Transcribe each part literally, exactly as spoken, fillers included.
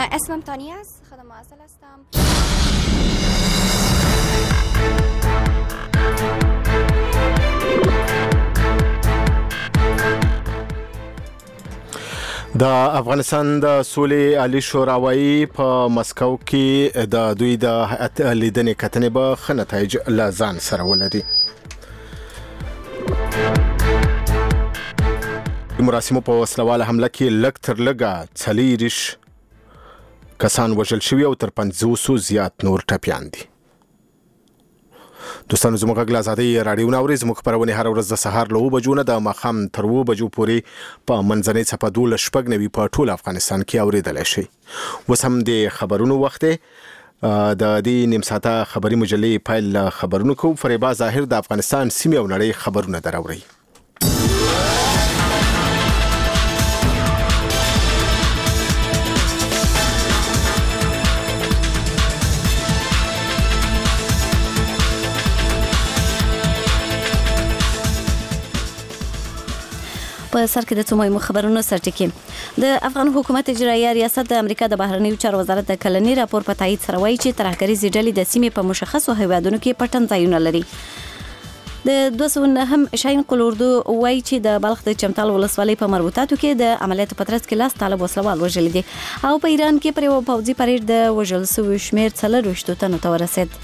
اسمم تانیا است، خدمه اصل هستم. د افغانستان د سولې عالی شوراوي په مسکو کې د دوی د هیئت لیدنې کتنې به ښه نتایج له ځان سره ولري. د مراسمو په وسلواله حمله کې لږ تر لږه څلېرویشت کسان وژل شوي او تر پنځوسو زیات نور ټپیان دي. دوستانو زموږ غږ له ازادۍ راډیو نه اورئ. زموږ خپرونې هره ورځ د سهار له اوه بجو نه د ماښام تر اوه بجو پورې په منځنۍ څپه دولس شپږ نوي په ټول افغانستان کې اورېدلی شئ. اوس هم د خبرونو وخت دی. د دې نیم ساعته خبري مجلې پیل له خبرونو کوو. فریبا ظاهر د افغانستان سیمې او نړۍ خبرونه دراوړي. په سر کې د څو مهمو خبرونو سرټکی. د افغان حکومت اجرایه ریاست د امریکا د بهرنیو چارو وزارت د کلنی راپور په تایید سره وایي چې ترهګریزې ډلې د سیمې په مشخصو هیوادونو کې پټن ځایونه لري. د دوه سوه نهم شاهین قلوردو وایي چې د بلخ د چمتال ولسوالۍ په مربوطاتو کې د عملیاتو په ترڅ کې لاس طالب وسلوال وژل دي او په ایران کې پر یو پوځي پریډ د وژل شویو شمېر څلرویشتو تنو ته ورسېد.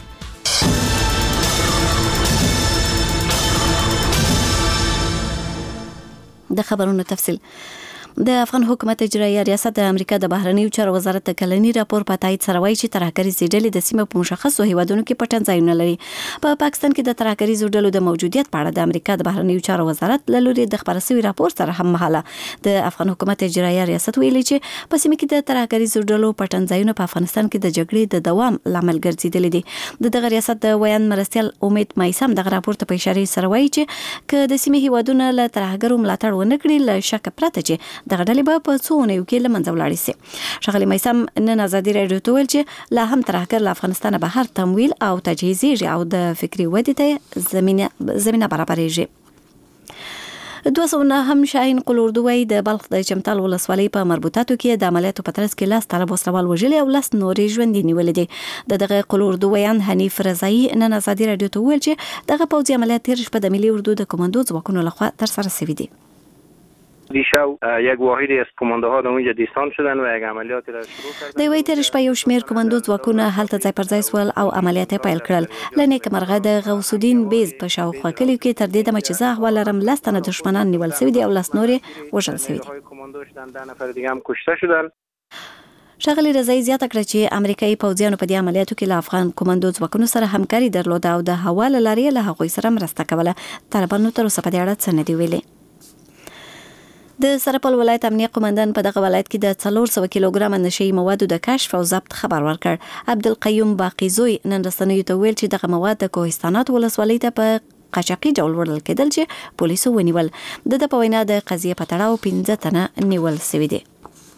د خبرونو تفصیل. د افغان حکومت اجرایه ریاست د امریکا د بهرنیو چارو وزارت د کلنی راپور په تایید سره وایي چې ترهګریزې ډلې د سیمې په مشخصو هیوادونو کې پټن ځایونه لري. په پاکستان کې د ترهګریزو ډلو د موجودیت په اړه د امریکا د بهرنیو چارو وزارت له لوري د خبر شوي راپور سره هم مهاله د افغان حکومت اجرایه ریاست ویلي چې په سیمه کې د ترهګریزو ډلو پټن ځایونه په افغانستان کې د جګړې د دوام لامل ګرځېدلي دي. د دغه ریاست د ویان مرستیال امید مایسم دغه راپور ته په اشاره سره وایي چې که د سیمې هیوادونه له ترهګرو ملاتړ ونه کړي له شک پرته چې دغه ډلې به په څو اونیو کې له منځه ولاړې سي. ښاغلي میثم نن ازادي راډیو ته ویل چې لا هم ترهګر له افغانستانه بهر تمویل او تجهیزېږي او د فکري ودې ته زمینه زمینه برابرېږي. دوه سوه نهم شاهین قلوردو وایي د بلخ د چمتال ولسوالۍ په مربوطاتو کې د عملیاتو په ترڅ کې لاس طالب وسلوال وژلي او لس نورې ژوندي نیولي دي. د دغه قلوردو ویان حنیف رضایي نن ازادي راډیو ته ویل چې دغه پوځي عملیات تېره شپه د ملي اردو د کماندو ځواکونو لخوا ترسره شوي دي. دیشب یک واحدی از کماندوها در اونجا دیستان شدن و یک عملیاتی را شروع کردن. د وی تر شپه یو شمیر کماندو ځواکونه هلته ځای پر ځای سول او عملیات پیل کړل. لنیک مرغه د غوث الدین بیز په شاوخوا کلیو کې تر دې دمه چې زه احوال لرم لس تنه دشمنان نیول شوي دي او لس نورې وژل شوي دي. کماندو شدن ده نفر دیگه هم کشته شدن. ښاغلي رضایي زیاته کړه چې امریکایي پوځیانو په دې عملیاتو کې له افغان کماندو ځواکونو سره همکاري درلوده او د هوا له لارې له هغوی سره مرسته کوله. طالبانو تر اوسه په دې اړه څه نه دي ویلي. د سرپل ولایت امنیه قومندان په دغه ولایت کې د څلور سوه کیلوګرام نشي موادو د کشف او ضبط خبر ورکړ. عبدالقیوم باقیزوی نن رسنیو ته ویل چې دغه مواد د کوهستانات ولسوالۍ ته په قاچاقي ډول وړل کېدل چې پولیسو ونیول. د د په وینا د قضیې په تړاو پنځه تنه نیول شوي دي.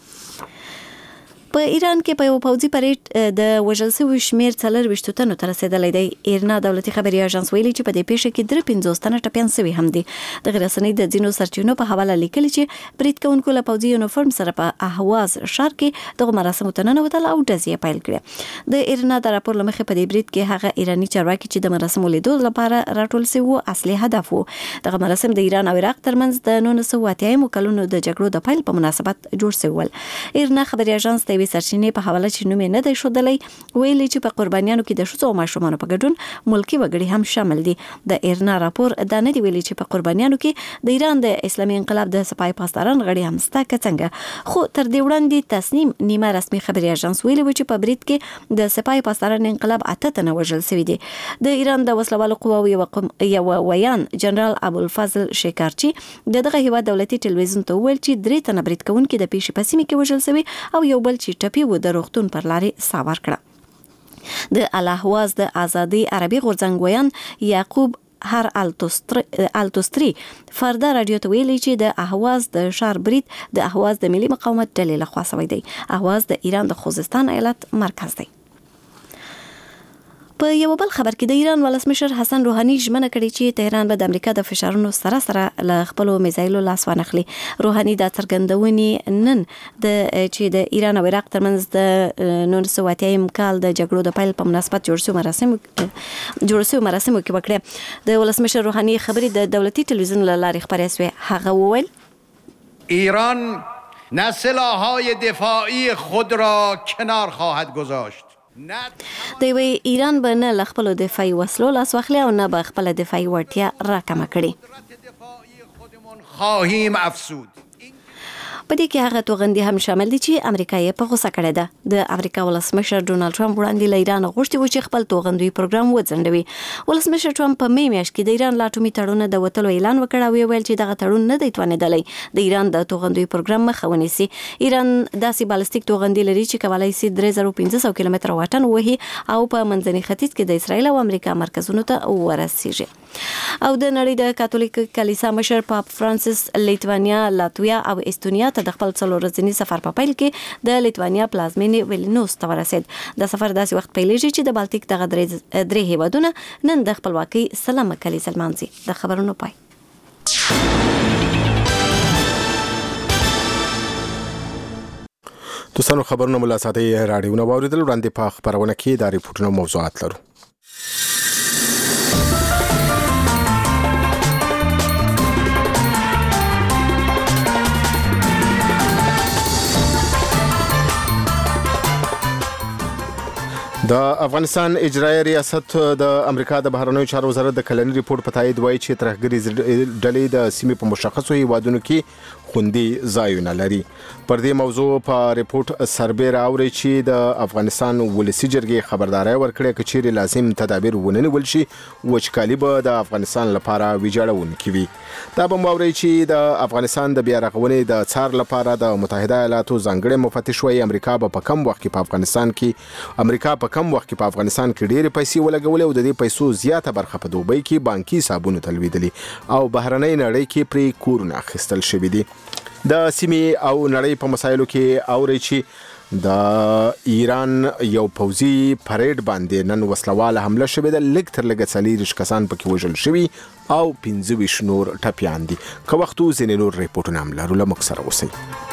په ایران کې په یو پوځي پریډ د وژل شویو شمېر څلرویشتو تنو ته رسېدلی دی. ایرنا دولتي خبري اژانس ویلي چې په دې پیښه کې درې پنځوس تنه ټپیان شوي هم دي. دغه رسنۍ د ځینو سرچینو په حواله لیکلي چې برید کوونکو له پوځي یونیفورم سره په اهواز ښار کې دغه مراسمو ته ننوتل او ډزې پیل کړې. د ایرنا د راپور له مخې په دې برید کې هغه ایراني چارواکي چې د مراسمو لیدو لپاره راټول شوي وو اصلي هدف وو. دغه مراسم د ایران او عراق ترمنځ د نولس سوه اتیایمو کلونو د جګړو د پیل په مناسبت جوړ شوي ول. ایرنا خبري اژانس د سرچینې په حواله چې نوم یې نه دی ښودلی ویلي چې په قربانیانو کې د ښځو او ماشومانو په ګډون ملکي وګړي هم شامل دي. د ایرنا راپور دا نه دی ویلي چې په قربانیانو کې د ایران د اسلامي انقلاب د سپاه پاسداران غړي هم شته که څنګه. خو تر دې وړاندې تصنیم نیمه رسمي خبري اژانس ویلي و چې په برید کې د سپاه پاسداران انقلاب اته تنه وژل شوي دي. د ایران د وسلوالو قواو یو ویان جنرال ابوالفضل شیکارچي د دغه هیواد دولتي ټلویزیون ته وویل چې درې تنه برید کوونکي د پیښې په سیمه کې وژل شوي او یو بل چې ټپي و د روغتون پر لارې سا ورکړه. د الاهواز د آزادي عربي غورځنګ ویان یعقوب هر التوستری فردا رادیو ته ویلي چې د اهواز د ښار برید د اهواز د ملي مقاومت ډلې لخوا شوی دی. اهواز د ایران د خوزستان ایالت مرکز دی. په یو بل خبر کې د ایران ولسمشر حسن روحاني ژمنه کړې چې تهران به د امریکا د فشارونو سره سره له خپل میزایلو لاس وانخلي. روحاني دا څرګندونې نن د چې د ایران او عراق ترمنځ د نولس سوه اتیا کال د جګړو د پیل په مناسبت جوړ شوی مراسم جوړ شوی مراسم کې وکړه. د ولسمشر روحاني خبرې د دولتي ټلویزیون له لارې خپرې شوې. هغه وویل ایران نه سلاح‌های دفاعی خود را کنار خواهد گذاشت. دی وی ایران به نه له خپلو دفاعي وسلو لاس واخلي او نه به خپله دفاعي وړتیا راکمه کړي. خواهیم افزود. په دې کې هغه توغندي هم شامل دي چې امریکا یې په غوسه کړې ده. د امریکا ولسمشر ډونالد ټرمپ وړاندې له ایران غوښتي و چې خپل توغندي پروګرام وځنډوي. ولسمشر ټرمپ په می میاشت کې د ایران له اټومي تړون د وتلو اعلان وکړ او ویل چې دغه تړون نه دی توانېدلی د ایران د توغندي پروګرام مخه ونیسي. ایران داسې بالستیک توغندي لري چې کولای شي درې زره پنځه سوه کیلومتره واټن وهي او په منځني ختیځ کې د اسرایل او امریکا مرکزونو ته ورسیږي. او د نړۍ د کاتولیک کلیسا مشر پاپ فرانسیس لیتوانیا، لاتویا او استونیا ته د خپل څلور ورځني سفر په پیل کې د لیتوانیا پلازمینې ویلنوس ته ورسید. د سفر داسې وخت پیلېږي چې د بالتیک دغه درې هیوادونه نن د خپلواکۍ سلامه کلیسه لمانځي. د خبرونو پای. دوستانو خبرونه ملا ساتي راډیو نو اوریدل وړاندې په خبرونه کې د ریپورتونو موضوعات لرو. د افغانستان اجرایي ریاست د امریکا د بهرنیو چارو وزارت د کلني ریپورت په تایید وایي چې ترهګري ډلې د سیمې په مشخصو هیوادونو کې خوندي ځایونه لري. پر دې موضوع په ریپورت سربېره اوري چې د افغانستان ولسي جرګې خبرداري ورکړې چې چیرې لازم تدابیر ونه نیول شي وچکالي به د افغانستان لپاره ویجاړونکې وي. دا به اوري چې د افغانستان د بیا رغونې د څار لپاره د متحده ایالاتو ځانګړي مفتش وایي امریکا به په کم وخت کې په افغانستان کې امریکا په کم وخت کې په افغانستان کې ډېرې پیسې ولګولې او د دې پیسو زیاته برخه په دوبۍ کې بانکي حسابونو تلویدلې او بهرنۍ نړۍ کې پرې کورونه اخیستل شوي دي. د سیمې او نړۍ په مسایلو کې اوري چې د ایران یو پوځي پریډ باندې نن وسلواله حمله شوې ده. لږ تر لږه څلېرویشت کسان پکې وژل شوي او پنځه ویشت نور ټپیان دي. که وخت ځینې نور ریپورټونه هم لرو، له موږ سره اوسئ.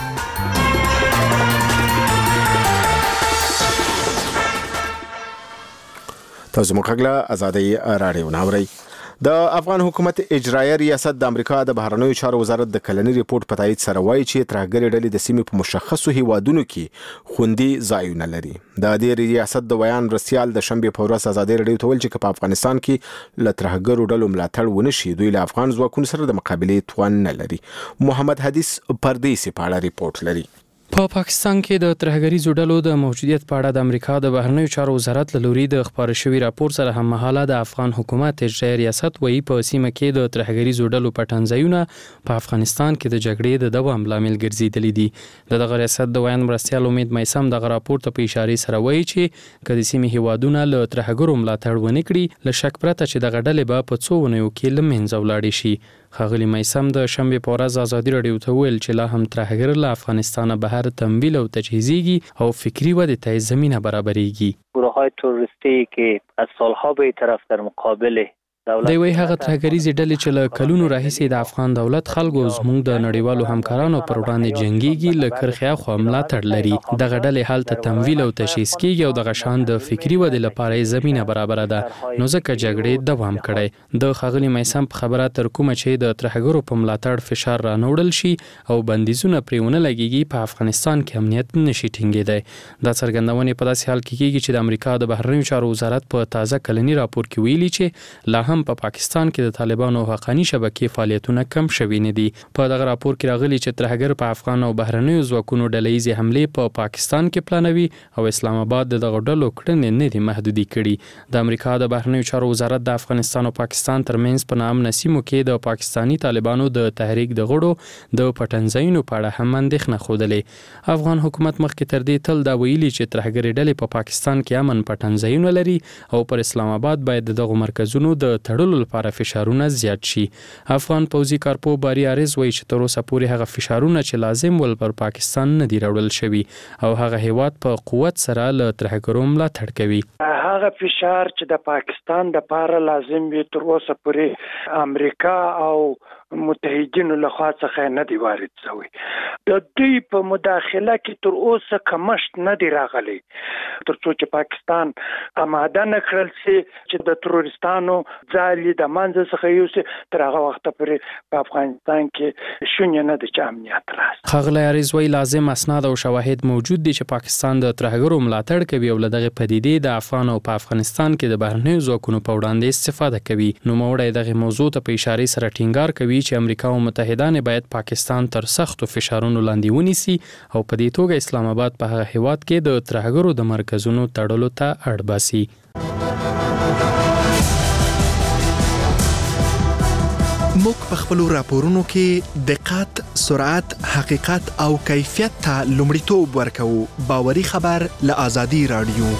تاسو مخکله آزادۍ راډیو ناوري. د افغان حکومت اجرایي ریاست د امریکا د بهرنیو چارو وزارت د کلني ریپورت په تایید سره وایي چې ترهګري ډلې د سیمې په مشخصو هیوادونو کې خوندي ځایونه لري. د دې ریاست د بیان رسیال د شنبې په ورځ آزادۍ راډیو ته ویل چې په افغانستان کې له ترهګرو ډلو ملاتړ ونه شي دوی له افغان ځواکونو سره د مقابلې توان نه لري. محمد حدیث پردیسي په اړه ریپورت لري. په پاکستان کې د ترهګریزو ډلو د موجودیت په اړه د امریکا د بهرنیو چارو وزارت له لوري د خبرو شوی راپور سره هم مهاله د افغان حکومت اجرایي ریاست وایي په سیمه کې د ترهګریزو ډلو پټنځایونه په افغانستان کې د جګړې د دوام لامل ګرځېدلي دي. د دغه ریاست د ویان مرستیال امید میسم دغه راپور ته په اشاره سره وایي چې کله سیمې هیوادونه له ترهګرو ملاتړ ونه کړي له شک پرته چې دغه ډلې به په څو ونیو کې له منځه ولاړې شي. ښاغلي میسم د شنبې په ورځ ازادي راډیو ته ویل چې لا هم ترهګر له افغانستان بهر تمویل او تجهیزیږي او فکری وده ته زمینه برابرېږي. گروه‌های تروریستی که از سالها به طرف در مقابل دی وی هغه ترهګریزې ډلې چې له کلونو راهیسې د افغان دولت خلکو زموږ د نړیوالو همکارانو پر وړاندې جنگيږي له کرخې اخوا ملاتړ لري. دغه ډلې هلته تمویل او تشخیص کیږي او دغه شان د فکری ودې لپاره زمينه برابر ده. نو ځکه جګړې دوام کړي. د ښاغلي میسم په خبره تر کومه چې د ترهګرو په ملاتړ فشار را نوړل شي او بندیزونه پرېونه لګيږي په افغانستان کې امنیت نشي ټینګېدی. دا څرګندونه په داسې حال کې کیږي چې د امریکا د بهرنیو چارو وزارت په تازه کلني راپور کې ویلي چې لا هم په پاکستان کې د طالبانو حقاني شبکې فعالیتونه کم شوي نه دي. په دغه راپور کې راغلي چې ترهګر په افغان او بهرنیو ځواکونو ډلهیزې حملې په پاکستان کې پلانوي او اسلام آباد د دغه ډلو کړنې نه دي محدودي کړي. د امریکا د بهرنیو چارو وزارت د افغانستان او پاکستان ترمنځ په نامنه سیمو کې د پاکستانی طالبانو د تحریک د غړو د پټنځایونو په اړه هم اندېښنه ښودلې. افغان حکومت مخکې تر دې تل دا ویلي چې ترهګر ډلې په پاکستان کې امن پټنځایونه لري او پر اسلام آباد باید دغه مرکزونو د تړلو لپاره فشارونه زیات شي. افغان پوځي کارپو باری عارض وایي چې تر اوسه پورې هغه فشارونه چې لازم ول پر پاکستان نه دی راوړل شوي او هغه هیواد په قوت سره له ترهګرو ملاتړ کوي. هغه فشار چې د پاکستان د لپاره لازم وي تر اوسه پورې امریکا او متحدینو له خوا څخه نه دی وارد شوی. د دوی په مداخله کې تر اوسه کمښت نه دی راغلی تر څو چې پاکستان آماده نه کړل شي چې د تروریستانو ځالې د منځه څخه یوسي. تر هغه وخته پورې په افغانستان کې شونې نه ده چې امنیت راشي. ښاغلی عارض وایي لازم اسناد او شواهد موجود دي چې پاکستان د ترهګرو ملاتړ کوي او له دغې پدیدې د افغان او په افغانستان کې د بهرنیو ځواکونو په وړاندې استفاده کوي. نوموړی دغې موضوع ته په اشارې سره ټینګار کوي چې امریکا او متحدان باید پاکستان تر سختو فشارونو لاندې ونیسي او په دې توګه اسلام آباد په هغه هیواد کې د ترهګرو د مرکزونو تړلو ته اړ باسي. موږ په خپلو راپورونو کې دقت، سرعت، حقیقت او کیفیت ته لومړیتوب ورکوو. باوري خبر له آزادي رادیو.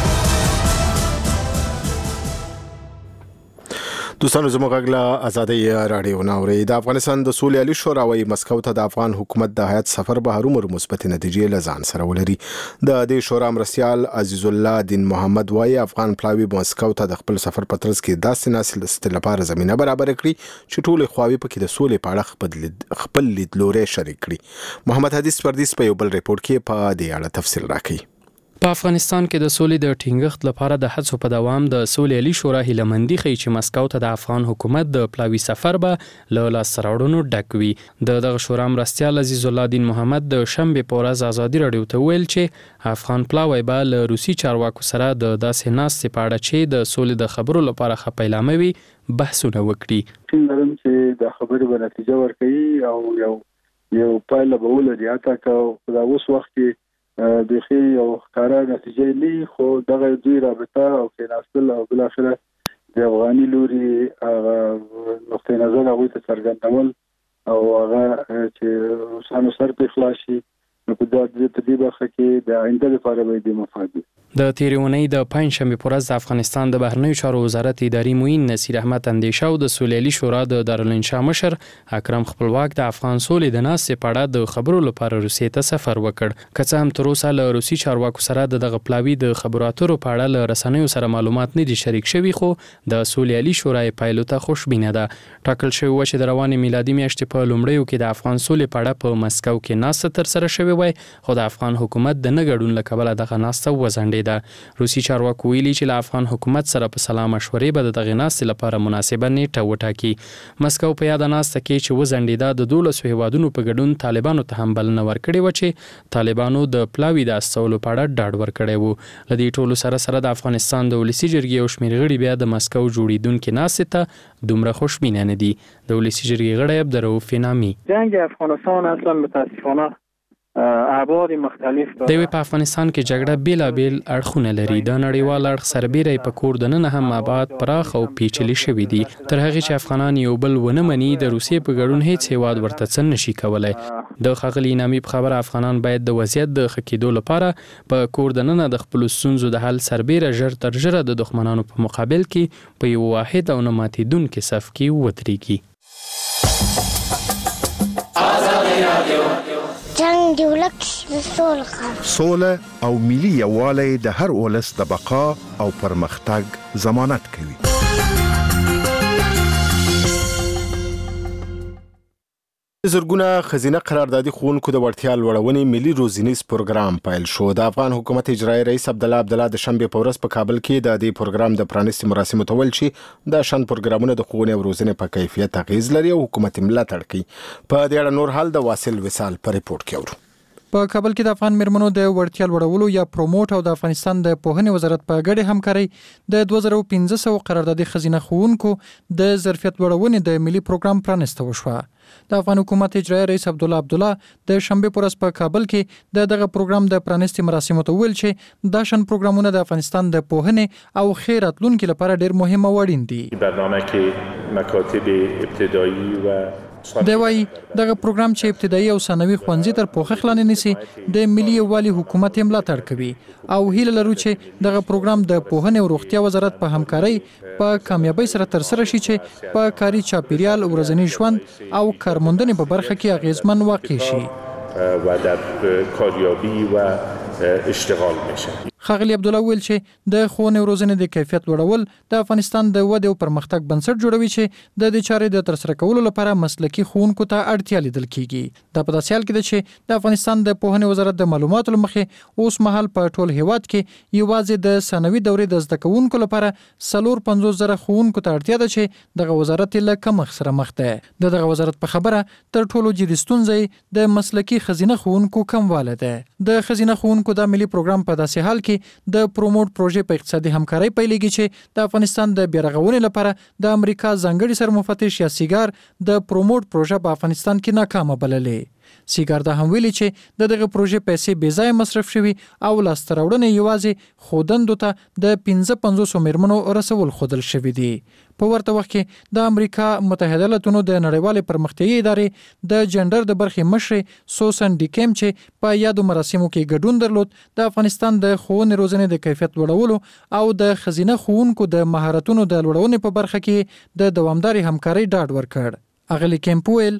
دوستانو زموږ غږ له ازادي رادیو ناوري. د افغانستان د سولې عالی شورا وايي مسکو ته د افغان حکومت د هیات سفر به هرومرو مثبت نتیجې لزان سره ولري. د دې شورا مرستیال عزیز الله دین محمد وايي افغان پلاوی مسکو ته د خپل سفر په ترڅ کې داسې ناسل لپاره زمينه برابر کړي چې ټول خواوی په کې د سولې په اړه خپل لیدلوري شریک کړي. محمد حدیث پردیس په یو بل ریپورت کې په دې اړه تفصیل راکړي. په افغانستان کې د سولې د ټینګښت لپاره د هڅو په دوام د سولې عالی شورا هیلمندي ښیي چې مسکو ته د افغان حکومت د پلاوی سفر به له لاسته راوړنو ډک وي. د دغه شورا مرستیال عزیز الله دین محمد د شنبې په ورځ ازادي راډیو ته ویل چې افغان پلاوی به له روسي چارواکو سره د داسې ناستې په اړه چې د سولې د خبرو لپاره ښه پیلامه وي بحثونه وکړي. ټینګ چې د خبرې به نتیجه ورکړي او یو یو پایله به ولري. حتی که دا اوس وخت کې بخي او ښکارا نتیجې لري خو دغه دوی رابطه او کېناستل او بل اخره د افغاني لوري نقطه نظر هغه ته څرګندول او هغه چې روسانو سر په خلاصي نو په دې برخه کې د آینده لپاره به د مفاد د تیرونې د پنځشنبه پر ورځ د افغانستان د بهرنیو چارو وزارت اداري معین نصیر احمد اندیشه او د سولې عالی شورا د دارالانشا مشر اکرم خپلواک د افغان سولې د ناستې په اړه د خبرو لپاره روسیې ته سفر وکړ. که څه هم تر اوسه له روسي چارواکو سره د دغه پلاوی د خبرو اترو په اړه له رسنیو سره معلومات نه دي شریک شوي خو د سولې عالی شورا پایلو ته خوشبینه ده. ټاکل شوی و چې د روانې میلادي میاشتې په لومړیو کې د افغان سولې په اړه په مسکو کې ناسته تر سره شوې وای خو د افغان حکومت د نه ګډون له کبله دغه ناسته وځنډېده. روسي چارواکو ویلي چې له افغان حکومت سره په سلا مشورې به د دغه ناستې لپاره مناسبه نیټه وټاکي. مسکو په یاد ناسته کې چې وځنډېده د دولسو هیوادونو په ګډون طالبانو ته هم بلنه ورکړې و چې طالبانو د پلاوی د استولو په اړه ډاډ ورکړی و. له دې ټولو سره سره د افغانستان د ولسي جرګې یو شمېر غړي بیا د مسکو جوړېدونکې ناستې ته دومره خوشبینه نه دي. د ولسي جرګې غړی عبدالرؤف نامی جنگ افغانستان اصلا متاسفانه ابعاد مختلف د وی په افغانستان کې جګړه بیلابیل اړخونه لري. د نړیوال اړخ سربېره په کور دننه هم آباد پراخ او پیچلي شوي دي. تر هغه چې افغانان یو بل ونه مني د روسیې په ګډون هیڅ هیواد ورته څه نشي کولای. د ښاغلي نامی په خبره افغانان باید د وضعیت د ښه کېدو لپاره په کور دننه د خپلو ستونزو د حل سربېره ژر تر ژره د دښمنانو په مقابل کې په یو واحد او نه ماتېدونکي صف کې ودرېږي. جنگ دی ولک د سولې سوله او ملي یووالی د هر ولس د بقا او پرمختګ ضمانت کوي. زرګونه خزینه قراردادي ښوونکو د وړتیا لوړونې ملي روزنیز پروګرام پیل شو. د افغان حکومت اجرایي رئیس عبدالله عبدالله د شنبې په ورځ په کابل کې د دې پروګرام د پرانیستي مراسمو ته ویل چې دا شان پروګرامونه د ښوونې او روزنې په کیفیت اغیز لري او حکومت ملاتړ کوي. په دې اړه نور حال د واصل وصال په ریپورت کې اورو. په کابل کې د افغان میرمنو د وړتیا لوړولو یا پروموټ او د افغانستان د پوهنې وزارت په ګډه همکاري د دوه زره پنځه سوه قراردادي خزینه ښوونکو د ظرفیت لوړونې د ملي پروګرام پرانسته وشوه. د افغان حکومت اجرایي رئیس عبدالله عبدالله د شنبې په ورځ په کابل کې د دغه پروګرام د پرانیستي مراسمو ته ویل چې دا شان پروګرامونه د افغانستان د پوهنې او ښې راتلونکي لپاره ډېر مهم او اړین دي. برنامه کې مکاتب ابتدایی و دی وايي دغه پروګرام چې ابتدایي او ثانوي ښوونځي تر پوښښ لاندې نیسي د ملي یووالي حکومت یې ملاتړ کوي او هیله لرو چې دغه پروګرام د پوهنې او روغتیا وزارت په همکارۍ په کامیابۍ سره ترسره شي چې په کاري چاپیریال ورځني ژوند او کارموندنې په برخه کې اغیزمن واقع شي و در کاریابی و اشتغال میشه. ښاغلي عبدالله ویل چې د ښوونې او روزنې د کیفیت لوړول د افغانستان د ودې او پرمختګ بنسټ جوړوي چې د دې چارې د ترسره کولو لپاره مسلکي ښوونکو ته اړتیا لیدل کیږي. دا په داسې حال کې ده چې د افغانستان د پوهنې وزارت د معلوماتو له مخې اوس مهال په ټول هیواد کې یوازې د ثانوي دورې د زده کوونکو لپاره څلور پنځوس زره ښوونکو ته اړتیا ده چې دغه وزارت له کمښت سره مخ دی. د دغه وزارت په خبره تر ټولو جدي ستونزه د مسلکي ښځینه ښوونکو کموالی دی. د ښځینه ښوونکو د ملي پروګرام په داسې حال کې د پروموټ پروژې په اقتصادي همکارۍ پیلېږي چې د افغانستان د بیارغونې لپاره د امریکا ځانګړي سرمفتش یا سیګار د پروموټ پروژه په افغانستان کې ناکامه بللې. سیګار دا هم ویلي چې د دغه پروژې پیسې بې ځایه مصرف شوي او لاسته راوړنې یوازې ښودندو ته د پنځه پنځوسو میرمنو رسول ښودل شوي دي. په ورته وخت کې د امریکا متحده ایالاتونو د نړیوالې پرمختیایي ادارې د جنډر د برخې مشرې سوسن ډیکیم چې په یادو مراسمو کې ګډون درلود د افغانستان د ښوونې روزنې د کیفیت لوړولو او د ښځینه ښوونکو د مهارتونو د لوړونې په برخه کې د دوامدارې همکارۍ ډاډ ورکړ. اغلی کیمپویل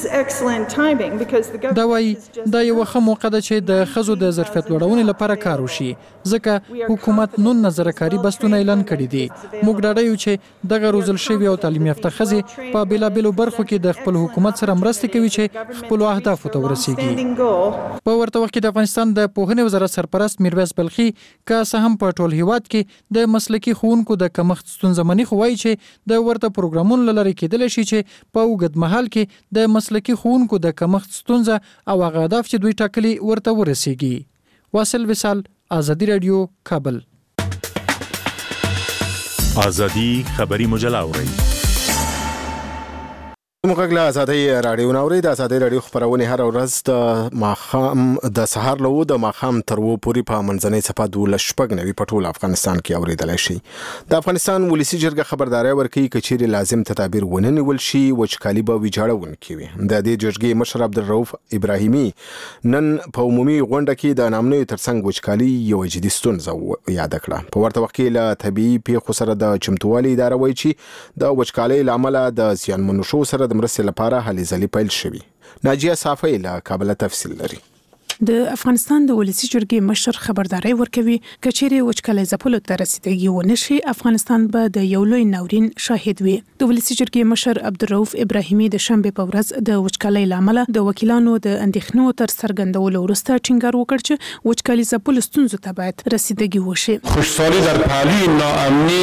دا وایي دا یو ښه موقع ده چې د ښځو د ظرفیت لوړونې لپاره کار وشي ځکه حکومت نولس زره کاري بستونه اعلان کړي دي. موږ ډاډه یو چې دغه روزل شوي او تعلیم یافته ښځې په بېلابېلو برخو کې د خپل حکومت سره مرستې کوي چې خپلو اهدافو ته ورسیږي. په ورته وخت کې د افغانستان د پوهنې وزارت سرپرست میرویس بلخي که څه هم په ټول هیواد کې د مسلکي ښوونکو د کمښت ستونزه مني خو وایي چې د ورته پروګرامونو له لارې کېدلی شي چې په اوږد مهال کې د مسلکي ښوونکو د کمښت ستونزه او هغه اهداف چې دوی ټاکلي ورته ورسیږي. واصل وصال، آزادي رادیو، کابل. آزادي خبری مجله اورئ. موږ له آزادۍ رادیو ناوړي د آزادۍ رادیو خبرونه هر ورځ د ماخام د سهار له د ماخام تر و پوري په منځنۍ صفه د لشپګ نوي په ټول افغانستان کې اوریدل شي. د افغانستان ولسی جرګه خبرداري ورکړي کچېری لازم تدابیر ونه نیول شي وچکالي به ویجاړون کوي. د دې جرګې مشر عبدالرؤف ابراهیمي نن په عمومي غونډه کې د نامنوي ترڅنګ وچکالي یو جدي ستونزه یاد کړه. په ورته وخت کې له طبيعي پیښو سره د چمتووالي اداره وایي چې د وچکالۍ لامل د زیانمنو شو سره د مرستې لپاره هلې ځلې پیل شوي. ناجیه صافی له کابل تفصیل لري. د افغانستان د ولسی جرګې مشر خبرداري ورکوي کچېری وچکالۍ ځپلو ته رسیدګي ونشي افغانستان به د یو لوی ناورین شاهد وي. د ولسی جرګې مشر عبدالرؤف ابراهیمي د شنبه په ورځ د وچکالۍ لامل د وکیلانو د اندېښنو تر څرګندولو وروسته ټینګار وکړ چې وچکالۍ ځپلو ستونزو ته باید رسیدګي وشي. خوشحالي در پهلوی ناامني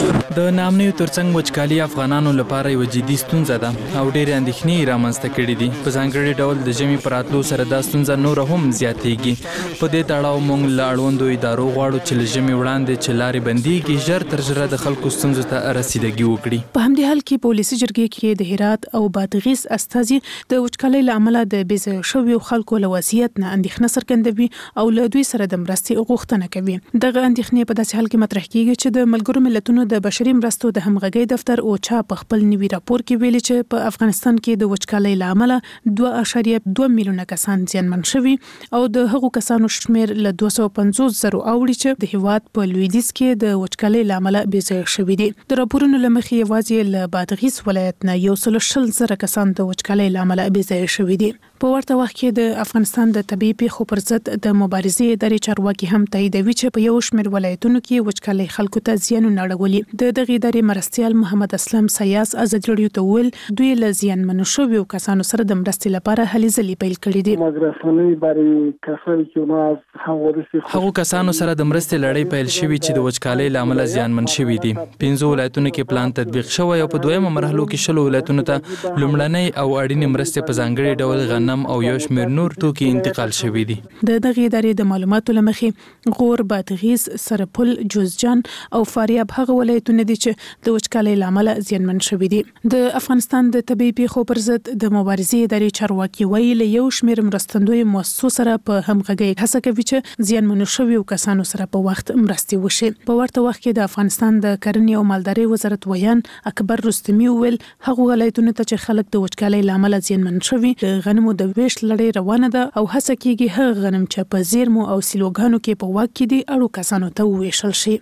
د ناامنۍ ترڅنګ وچکالۍ افغانانو لپاره یو جدي ستونزه ده او ډېر اندېښنې رامنځته کړې دي. په ځانګړي ډول د ژمي پر راتلو سره دا ستونزه نور هم زیاتېږي. په دې تړاو موږ له اړوندو ادارو غواړو چې له ژمي وړاندې چې لارې بندېږي ژر تر ژره د خلکو ستونزو ته رسیدګي وکړي. په همدې حال کې په ولسي جرګې کې د هرات او بادغیس استازي د وچکالۍ له امله د بې ځایه شویو خلکو له وضعیت نه اندېښنه څرګندوي او له دوی سره د مرستې غوښتنه کوي. دغه اندېښنې په داسې حال کې مطرح کیږي چې د ملګرو ملتونو د بشري مرستو د همغږۍ دفتر اوچا په خپل نوي راپور کې ویلي چې په افغانستان کې د وچکالۍ له امله دوه اعشاریه دوه میلیونه کسان زیانمن شوي او د هغو کسانو شمیر له دوه سوه پنځوس زرو اوړي چې د هیواد په لویدیځ کې د وچکالۍ له امله بې ځایه شوي دي. د راپورونو له مخې یوازې له بادغیس ولایت نه یو سل شل زره کسان د وچکالۍ له امله بې ځایه شوي دي. په ورته وخت کې د افغانستان د طبيعي پیښو پر ضد د مبارزې ادارې چارواکي هم تاییدوي چې په یو شمېر ولایتونو کې وچکالۍ خلکو ته زیانونه اړولي. د دغې ادارې مرستیال محمد اسلم سیاس ازادي رادیو ته ویل دوی له زیانمنو شویو کسانو سره د مرستې لپاره هلې ځلې پیل کړي دي. هغو کسانو سره د مرستې لړۍ پیل شوي چې د وچکالۍ له امله زیانمن شوي دي. پنځو ولایتونو کې پلان تطبیق شوی او په دویمه مرحله کې شلو ولایتونو ته لومړنۍ او اړینې مرستې په ځانګړي ډول غنم غنم او یو شمېر نور توکي انتقال شوي دي. د دغه ادارې د معلوماتو لمخې غور، بادغیس، سرپل، جوزجان او فاریاب هغه ولایتونه دي چې د وچکالۍ لامل زیانمن شوي دي. د افغانستان د طبيعي پیښو پر ضد د مبارزې ادارې چارواکي وایي له یو شمېر مرستندوی مؤسسو سره په همغږۍ هڅه کوي چې زیانمن شوي کسانو سره په وخت مرستې وشي. په ورته وخت کې د افغانستان د کرنې او مالدارۍ وزارت ویان اکبر رستمی ویل هغه ولایتونه ته چې خلک د وچکالۍ لامل زیانمن شوي د غنمو د ویش لړۍ روانه ده او هڅه کیږي هغه غنم چې په زیرمو او سیلوګانو کې په واک کې دي اړو کسانو ته وویشل شي.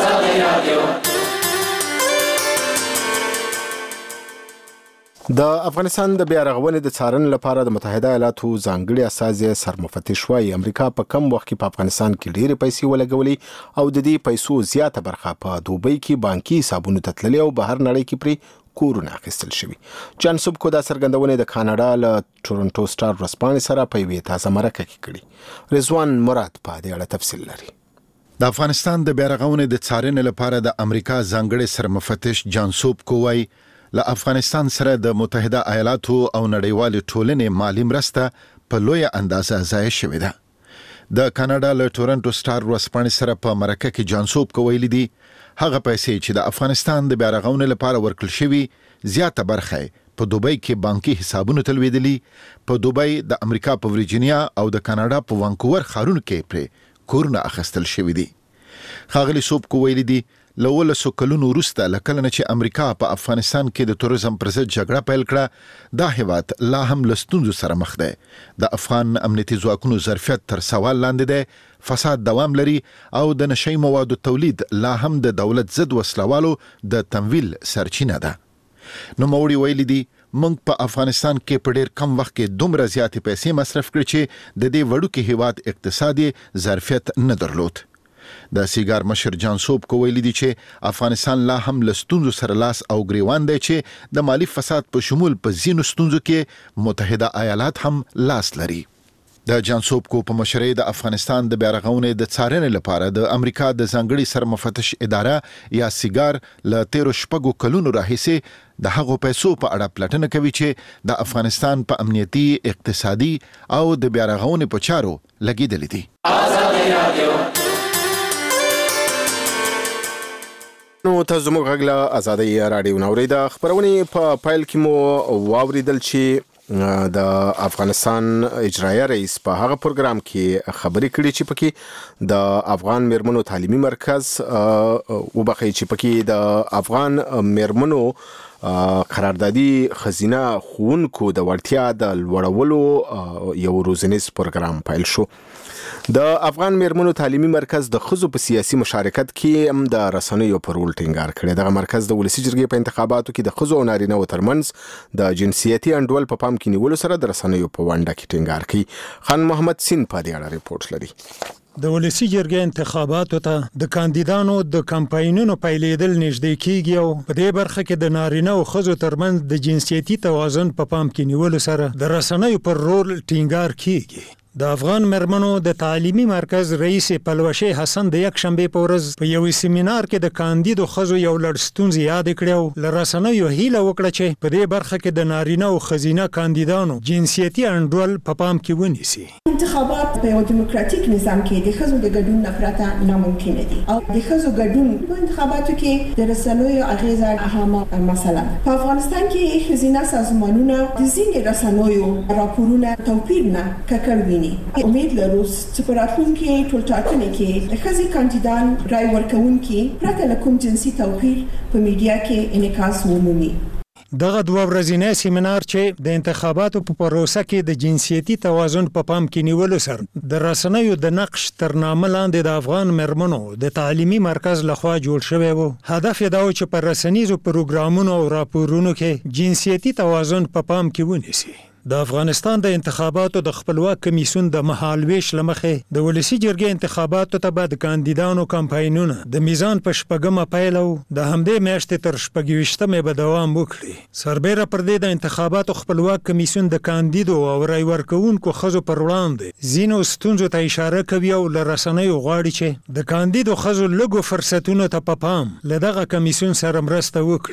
د افغانستان د بیا رغونې د څارنې لپاره د متحده ایالاتو ځانګړي استازي سرمفتش وايي امریکا په کم وخت کې په افغانستان کې ډېرې پیسې ولګولې او د دې پیسو زیاته برخه په دوبۍ کې بانکي حسابونو ته تللې او بهر نړۍ کې پرې کورونه اخیستل شوي. جان سوبکو دا څرګندونې د کاناډا له ټورنټو سټار ورځپاڼې سره په یوې تازه مرکه کې کړي. رضوان مراد په دې اړه تفصیل لري. د افغانستان د بیا رغونې د څارنې لپاره د امریکا ځانګړي سرمفتش جان سوبکو وايي له افغانستان سره د متحده ایالاتو او نړیوال ټولنې مالی مرسته په لوی اندازه ضایع شوې ده. د کاناډا له ټورنټو سټار ورځپاڼې سره په مرکه کې جان سوبکو ویلي دي هغه پیسې چې د افغانستان د بیا رغونې لپاره ورکړل شوي زیاته برخه په دوبۍ کې بانکي حسابونو ته لوېدلي. په دوبۍ د امریکا په ورجینیا او د کاناډا په وانکوور ښارونو کې پرې کورونه اخیستل شوي دي. ښاغلي سوبکو ویلي دي له ولسو کلونو وروسته له کله نه چې امریکا په افغانستان کې د توریزم پر ضد جګړه پیل کړه دا هیواد لا هم له ستونزو سره مخ دی. د افغان امنیتي ځواکونو ظرفیت تر سوال لاندې دی، فساد دوام لري او د نشئی موادو تولید لا هم د دولت ضد وسلوالو د تمویل سرچینه ده. نوموړي ویلي دي موږ په افغانستان کې په ډېر کم وخت کې دومره زیاتې پیسې مصرف کړې چې د دې وړوکي هیواد اقتصادي ظرفیت نه درلود. د سیګار مشر جان سوبکو ویلي دي چې افغانستان لا هم له ستونزو سره لاس او ګریوان دی چې د مالی فساد په شمول په ځینو ستونزو کې متحده ایالات هم لاس لري. د جان سوبکو په مشرۍ د افغانستان د بیا رغونې د څارنې لپاره د امریکا د ځانګړي سرمفتش اداره یا سیګار له تیرو شپږو کلونو راهیسې د هغو پیسو په اړه پلټنه کوي چې د افغانستان په امنیتي، اقتصادي او د بیا رغونې په چارو لګېدلې دي. نو تاسو موږ غږ آزادۍ رادیو نوري د خبرونې په پایل کې مو واوریدل چې د افغانستان اجرایي رئیس په هغه پروګرام کې خبرې کړې چې پکې د افغان میرمنو تعلیمي مرکز وبخښي چې پکې د افغان میرمنو قراردادي خزینه خوونکو د وړتیا د لوړولو یو روزنیز پروګرام پیل شو. د افغان میرمنو تعلیمي مرکز د ښځو په سیاسي مشارکت کې هم د رسنیو پر رول ټینګار کړی. دغه مرکز د ولسی جرګې په انتخاباتو کې د ښځو او نارینه‌و ترمنځ د جنسیتي انډول په پام کې نیولو سره د رسنیو په ونډه کې ټینګار کوي. خان محمد سین په دې اړه ریپورت لري. د ولسی جرګې انتخاباتو ته د کاندیدانو د کمپاینونو پیلېدل نږدې کیږي او په دې برخه کې د نارینه او ښځو ترمنځ د جنسیتي توازن په پام کې نیولو سره د رسنیو پر رول ټینګار کیږي. د افغان مرمنو د تعلیمي مرکز رئیس پلوشي حسن د یک شنبه په ورځ په یو سیمینار کې د کاندیدو ښځو یو لړ ستونزې یاد کړو. ل رسنیو هیله وکړه چې په دې برخه کې د نارینه او ښځینه کاندیدانو جنسیتي انډول په پام کې ونیسي. انتخابات په یو دیموکراتیک نظام کې د ښځو د ګډون نه پرته ناممکن دي او د ښځو ګډون په انتخاباتو کې د رسنیو اغیزه اهمه مسله ده. په افغانستان کې ښځینه سازمانونه د ځینې رسنیو راپورونه توپیر نه ککړوي. امید لرو چې په راتلونکي ټولټاکنو کې د ښځې کاندیدان رای ورکوونکي پرته له کوم جنسي توپیر په میډیا کې انعکاس ومومي. دغه دوه ورځنی سیمینار چې د انتخاباتو په پروسه کې د جنسیتي توازن په پام کې نیولو سره د رسنیو د نقش تر نامه لاندې د افغان مرمنو د تعلیمي مرکز لخوا جوړ شوی و. هدف یې دا و چې په رسنیزو پروګرامونو او راپورونو کې جنسیتي توازن په پام کې ونیسي. د افغانستان د انتخاباتو د خپلواک کمیسیون د مهالویش لمخې د ولسی جرګې انتخاباتو ته بعد کاندیدانو کمپاینونه د میزان په شپږمه پیل او د همدې میاشتې تر شپږویشتمې به دوام وکړي. سربیره پر دې د انتخاباتو خپلواک کمیسیون د کاندیدو او رای ورکوونکو ښځو پر وړاندې ځینو ستونزو ته اشاره کوي او له رسنیو غواړي چې د کاندیدو ښځو لږو فرصتونو ته په پام له دغه کمیسیون سره مرسته وکړي.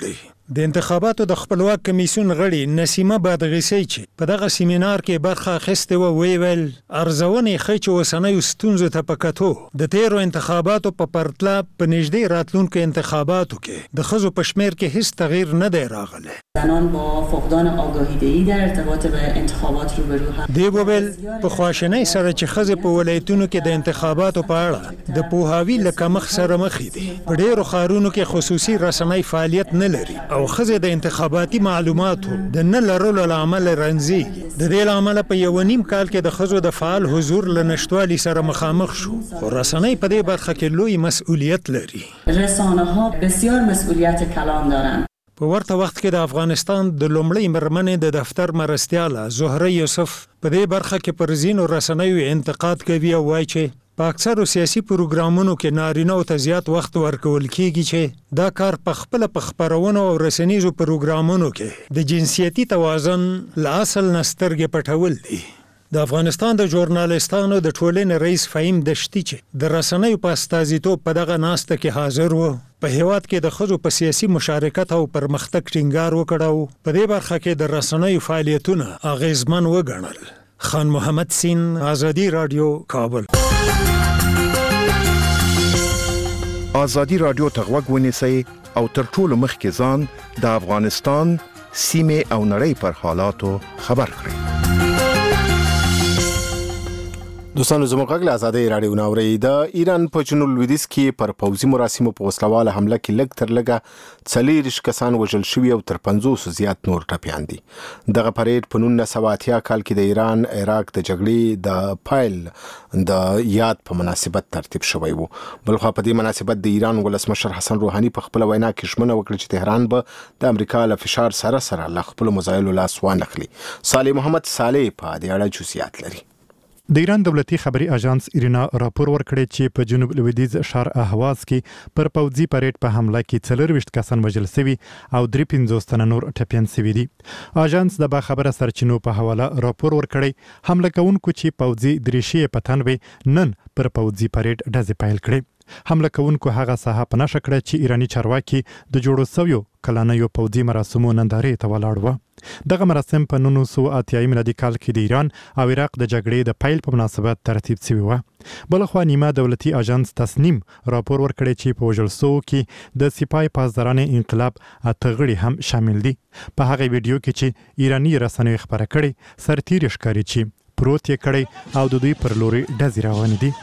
د انتخاباتو د خپلواک کمیسیون غړي نسیمه بادغیسی چې په دغه سیمینار کې برخه اخیستې وه ویې ویل ارزونې ښیي چې اوسنیو ستونزو ته په کتو د تیرو انتخاباتو په پرتله په نږدې راتلونکو انتخاباتو کې د ښځو په شمېر کې هیڅ تغییر نه دی راغلی. زنان با فقدان آگاهی‌دهی در ارتباط به انتخابات روبرو هستند. دی وویل په خواشینۍ سره چې ښځې په ولایتونو کې د انتخاباتو په اړه د پوهاوي له کمښت سره مخې دي. په ډېرو ښارونو کې خصوصي رسنۍ فعالیت نه لري او ښځې د انتخاباتي معلوماتو د نه لرلو له امله رنځېږي. د دې له امله په یو نیم کال کې د ښځو د فعال حضور له نشتوالي سره مخامخ شو. خو رسنۍ په دې برخه کې لوی مسؤلیت لري. رسانه‌ها بسیار مسئولیت کلان دارند. په ورته وخت کې د افغانستان د لومړۍ مېرمنې د دفتر مرستیاله زهره یوسف په دې برخه کې پر ځینو رسنیو انتقاد کوي او وایي چې په اکثرو سیاسي پروګرامونو کې نارینه‌و ته زیات وخت ورکول کیږي چې دا کار په خپله په خپرونو او رسنیزو پروګرامونو کې د جنسیتي توازن له اصل نه سترګې پټول دي. د افغانستان د ژورنالستانو د ټولنې رئیس فهیم دشتي چې د رسنیو په استازیتوب په دغه ناسته کې حاضر و په هیواد کې د ښځو په سیاسي مشارکت او پرمختګ ټینګار وکړ او په دې برخه کې د رسنیو فعالیتونه اغیزمن وګڼل. خان محمد سین، آزادی رادیو، کابل. آزادی رادیو ته غوږ ونیسئ او تر ټولو مخکې ځان د افغانستان سیمې او نړۍ پر حالاتو خبر کړئ. دوستانو زموږ غږ له آزادۍ راډیو نه اورئ. د ایران په جنوب لویدیځ کې پر پوځي مراسمو په وسلواله حمله کې لږ تر لږه څلېرویشت کسان وژل شوي او تر پنځوسو زیات نور ټپیان دي. دغه پریډ په نولس سوه اتیا کال کې د ایران عراق د جګړې د پایل د یاد په مناسبت ترتیب شوی و. بلخوا په دې مناسبت د ایران ولسمشر حسن روحاني په خپل وینا کې ژمنه وکړه چې تهران به د امریکا له فشار سره سره له خپل مزایلو لاس وانخلي. صالح محمد صالح په دې اړه جزئیات لري. د ایران دولتي خبري اژانس ایرنا راپور ورکړی چې په جنوب لویدیځ ښار اهواز کې پر پوځي پریډ په حمله کې څلېرویشت کسان وژل شوي او درې پنځوس تنه نور ټپیان شوي دي. اژانس د باخبره سرچینو په حواله راپور ورکړی حمله کوونکو چې پوځي درېشي په تن وي نن پر پوځي پریډ ډزې پیل کړې. حمله کوونکو هغه ساحه په نښه کړه چې ایرانی چارواکي د جوړو سویو کلانیو پوځي مراسمو نندارې ته ولاړ وو. دغه مراسم په نولس سوه اتیا میلادي کال کې د ایران او عراق د جګړې د پیل په مناسبت ترتیب شوی و. بلخوا نیمه دولتي اژانس تصنیم راپور ورکړی چې په وژل شوو کې د سپای پاسدارانې انقلاب اته غړي هم شامل دي. په هغه ویډیو کې چې ایرانی رسنیو خبره کړې سرتیر ښکاري چې پروت یې کړی او د دوی پر لوري ډزې روانې دي.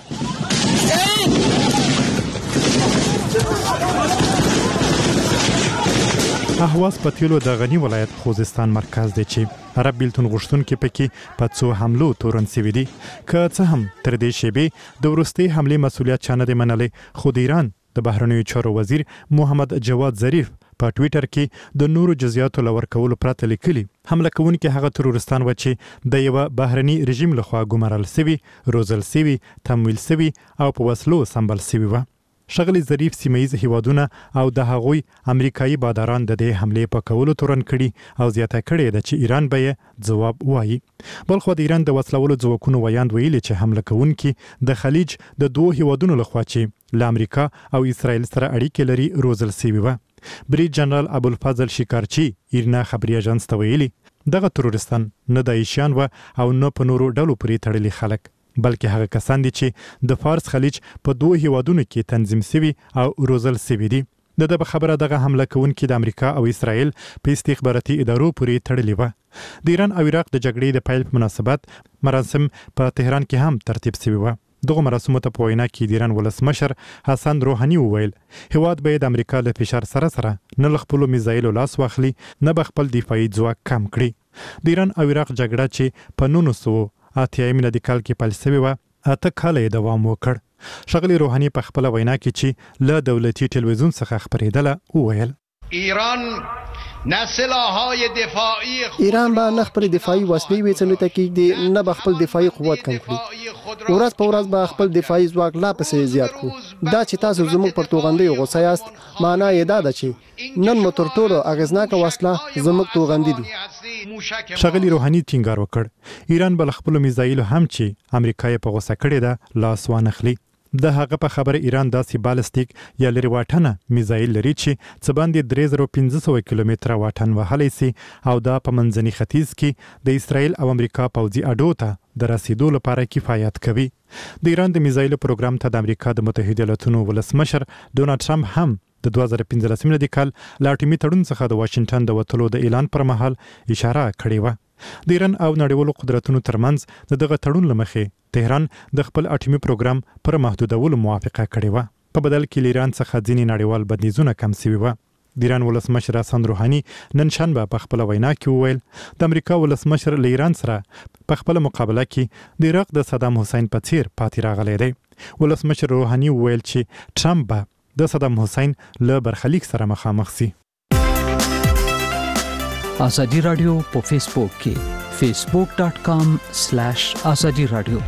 اهواز په تیلو د غنی ولایت خوزستان مرکز دی چې عرب بیلتون غوښتونکي پکې په څو حملو تورن شوي دي. که څه هم تر دې شیبې د وروستۍ حملې مسؤلیت چا نه دی منلی، خو د ایران د بهرنیو چارو وزیر محمد جواد ظریف په ټویټر کې د نورو جزئیاتو له ورکولو پرته لیکلي حمله کوونکي هغه ترورستان و چې د یوه بهرني رژیم لخوا ګمارل شوي، روزل شوي، تمویل شوي او په وسلو سمبال شوي وه. ښاغلي ظریف سیمهییز هیوادونه او د هغوی امریکایي باداران د دې حملې په کولو تورن کړي او زیاته کړې ده چې ایران به یې ځواب وایي. بلخوا د ایران د وسلولو ځواکونو ویاند ویلي چې حمله کوونکي د خلیج د دوو هیوادونو لخوا چې له امریکا او اسرائیل سره اړیکې لري روزل شوي وه. بریج جنرال ابوالفضل شکارچي ایرنا خبري اژانس ته ویلي دغه ترورستان نه داعشیان و او نه په نورو ډلو پورې تړلي خلک، بلکې هغه کسان دي چې د فارس خلیج په دوه هیوادونو کې تنظیم شوي او روزل شوي دي. د ده په خبره دغه حمله کوونکي د امریکا او اسرائیل په استخباراتي ادارو پورې تړلي وه. د ایران او عراق د جګړې د پیل په مناسبت مراسم په تهران کې هم ترتیب شوي وه. دغه مراسمو ته په وینا کې د ایران ولسمشر حسن روحاني وویل هیواد به د امریکا له فشار سره سره نه له خپلو میزایلو لاس واخلي نه به خپل دفاعي ځواک کم کړي. د ایران او عراق جګړه چې په نولس سوه اتیا میلادي کال کې پیل شوې وه اته کاله یې دوام وکړ. ښاغلي روحاني په خپله وینا کې چې له دولتي ټلویزیون څخه خپرېدله وویل ایران نه سلاح‌های دفاعی ایران به نه خپل دفاعي وسلې ویڅلو ته کېږدي نه به خپل دفاعي قوت کم کړي. ورځ په ورځ به خپل دفاعي ځواک لا پسې زیات کړو. دا چې تاسو زموږ پر توغندیو غوسه یاست معنا یې دا ده چې نن مو تر ټولو اغېزناکه وسله زموږ توغندي دي. ښاغلي روحاني ټینګار وکړ ایران به له خپلو میزایلو هم چې امریکا یې په غوسه کړې ده لاس وانخلي. د هغه په خبره ایران داسې بالستیک یا لري واټنه میزایل لري چې څه باندې درې زره پنځه سوه کیلومتره واټن وهلی سي او دا په منځني ختیځ کې د اسرائیل او امریکا پوځي اډو ته د رسیدو لپاره کفایت کوي. د ایران د میزایل پروګرام ته د امریکا د متحده ایالاتونو ولسمشر ډونالډ ټرمپ هم د دوه زره پنځلسم د کال لا اټومي تړون څخه د واشنگټن د وتلو د اعلان پر مهال اشاره کړې و. د ایران او نړیوالو قدرتونو ترمنځ د دغه تړون لمخې تهران د خپل اټومي پروګرام پر محدودولو موافقه کړې و. په بدل کې ایران څخه ځینې نړیوال بندیزونه کم شوي و. د ایران ولسمشر حسن روحاني نن شنبه په خپل وینا کې وویل د امریکا ولسمشر له ایران سره په خپل مقابله کې د عراق د صدام حسین په څیر پاتې راغلی دی. ولسمشر روحاني وویل چې ټرمپ به د صدام حسین له برخلیک سره مخامخ سي. ازادي رادیو په فیسبوک کې فیسبوک ډاٹ کام سلیش ازادي رادیو.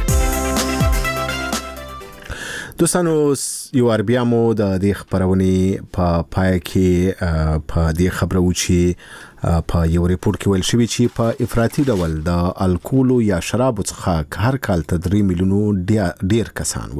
دوستانو یو ار بیا مو د دې خبرونې په پای کې په دې خبرو چې په یو ریپورت کې ویل شوی چې په افراطي ډول د الکول یا شراب څخه هر کال تر درې میلیونو ډیر کسان